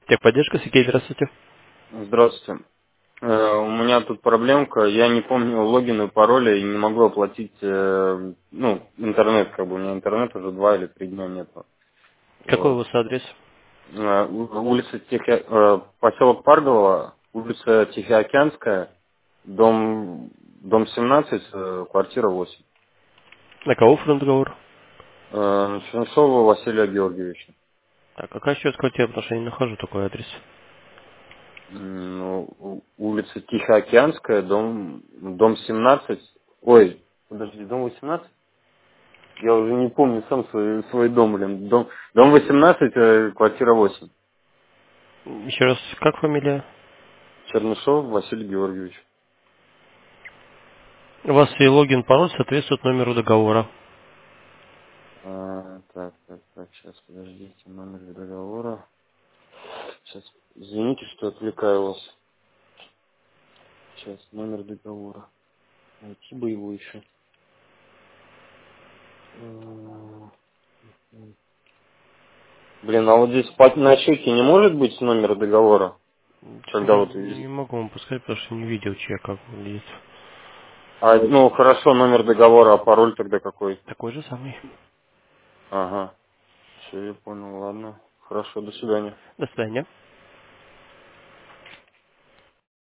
Техподдержка, Сергей, здравствуйте. Здравствуйте. У меня тут проблемка. Я не помню логин и пароля и не могу оплатить, интернет, у меня интернет уже 2 или 3 дня нету. Какой у Вот. вас адрес? Улица поселок Парголово, улица Тихоокеанская, дом 17, квартира 8. На кого оформлен договор? Чернышова Василия Георгиевича. Так, какая сейчас квартира, потому что я не нахожу такой адрес. Улица Тихоокеанская, дом 17. Ой, подожди, дом 18? Я уже не помню сам свой дом, блин. Дом 18, квартира 8. Еще раз, как фамилия? Чернышов Василий Георгиевич. У вас и логин, пароль соответствует номеру договора. Так, сейчас, подождите, номер договора. Сейчас, извините, что отвлекаю вас. Сейчас, номер договора. Найти бы его еще. Блин, а вот здесь на счете не может быть номера договора? Когда вот... Не могу вам подсказать, потому что не видел, чья как выглядит. Хорошо, номер договора, а пароль тогда какой? Такой же самый. Ага, все, я понял, ладно. Хорошо, до свидания. До свидания.